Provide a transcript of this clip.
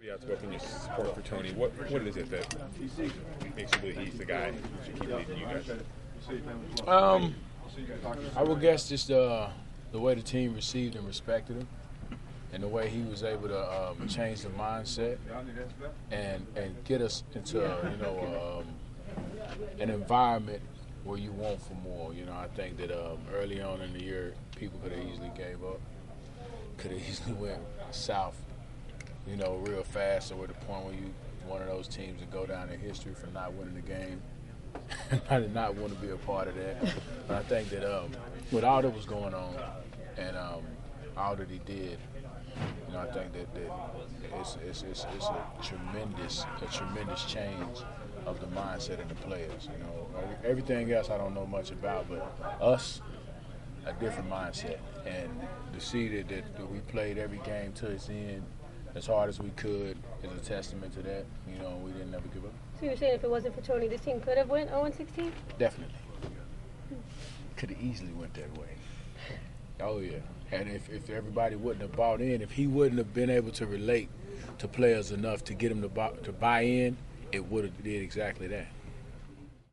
you outspoken your support for Tony. What is it that makes you believe he's the guy who should keep leading you guys? I would guess just the way the team received and respected him, and the way he was able to change the mindset and get us into an environment where you want for more. I think that early on in the year, people could have easily gave up, could have easily went south, real fast, or to the point where you one of those teams that go down in history for not winning the game. I did not want to be a part of that. But I think that with all that was going on and all that he did, I think that it's a tremendous change of the mindset of the players. Everything else I don't know much about, but us, a different mindset. And to see that we played every game to its end as hard as we could is a testament to that. We didn't ever give up. So you're saying if it wasn't for Tony, this team could have went 0-16? Definitely. Could have easily went that way. Oh, yeah. And if everybody wouldn't have bought in, if he wouldn't have been able to relate to players enough to get them to buy in, it would have did exactly that.